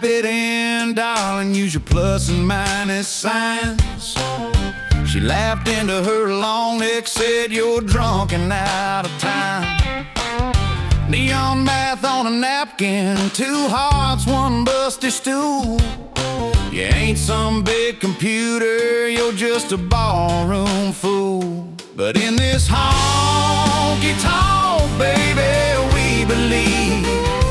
type it in, darling, use your plus and minus signs. She laughed into her long neck, said, you're drunk and out of time. Neon bath on a napkin, 2 hearts, 1 busty stool. You ain't some big computer, you're just a ballroom fool. But in this honky-tonk, baby, we believe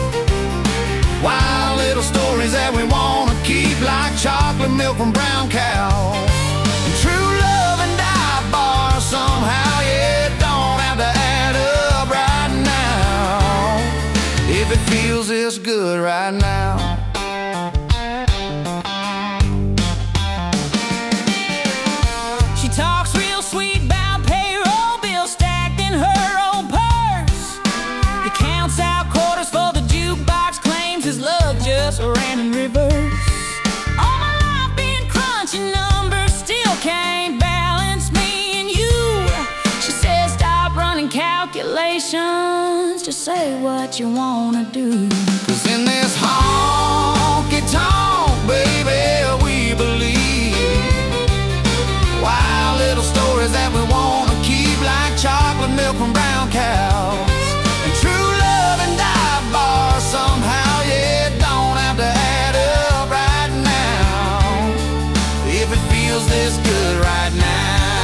wild little stories that we wanna keep, like chocolate milk from brown cow, and true love and dive bars somehow. Yeah, it don't have to add up right now if it feels this good right now. She talks real sweet about payroll bills stacked in her old purse. He counts out quarters for the jukebox, claims his love just ran in reverse. All my life been crunching numbers, still can't balance me and you. She says stop running calculations, just say what you wanna do. 'Cause in this honky-tonk, baby, we believe wild little stories that we wanna keep, like chocolate milk from brown cows, and true love and dive bars somehow. Yeah, it don't have to add up right now if it feels this good right now.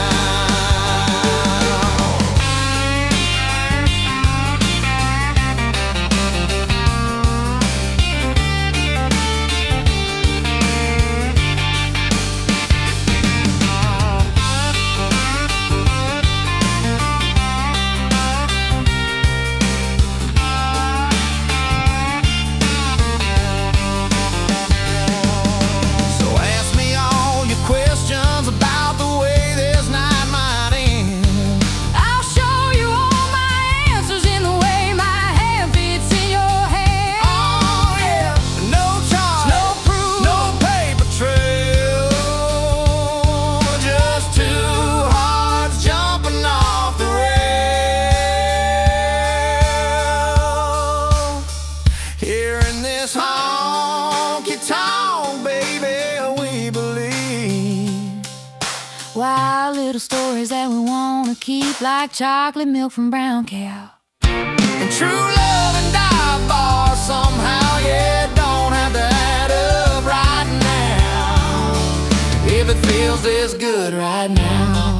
Here in this honky-tonk, baby, we believe Wild little stories that we wanna keep, like chocolate milk from brown cow, and true love and dive bars somehow. Yeah, it don't have to add up right now if it feels this good right now.